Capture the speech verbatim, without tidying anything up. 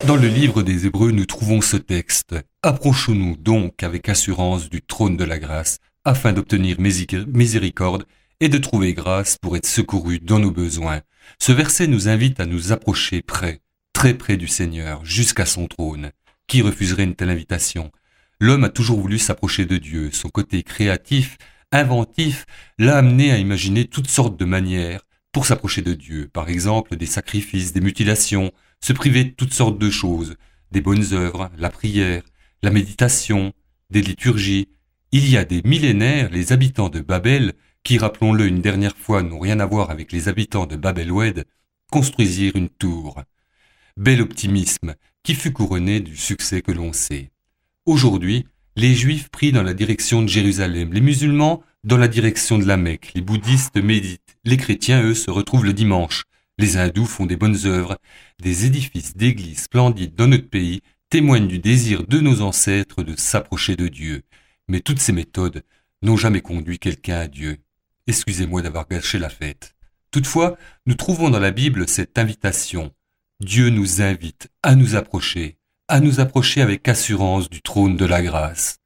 Dans le livre des Hébreux, nous trouvons ce texte. Approchons-nous donc avec assurance du trône de la grâce, afin d'obtenir miséricorde et de trouver grâce pour être secourus dans nos besoins. Ce verset nous invite à nous approcher près, très près du Seigneur, jusqu'à son trône. Qui refuserait une telle invitation? L'homme a toujours voulu s'approcher de Dieu. Son côté créatif, inventif, l'a amené à imaginer toutes sortes de manières pour s'approcher de Dieu. Par exemple, des sacrifices, des mutilations, se priver de toutes sortes de choses, des bonnes œuvres, la prière, la méditation, des liturgies. Il y a des millénaires, les habitants de Babel, qui, rappelons-le une dernière fois, n'ont rien à voir avec les habitants de Babel-Oued, construisirent une tour. Bel optimisme, qui fut couronné du succès que l'on sait. Aujourd'hui, les Juifs prient dans la direction de Jérusalem, les musulmans dans la direction de la Mecque, les bouddhistes méditent, les chrétiens, eux, se retrouvent le dimanche. Les hindous font des bonnes œuvres. Des édifices d'églises splendides dans notre pays témoignent du désir de nos ancêtres de s'approcher de Dieu. Mais toutes ces méthodes n'ont jamais conduit quelqu'un à Dieu. Excusez-moi d'avoir gâché la fête. Toutefois, nous trouvons dans la Bible cette invitation. Dieu nous invite à nous approcher, à nous approcher avec assurance du trône de la grâce.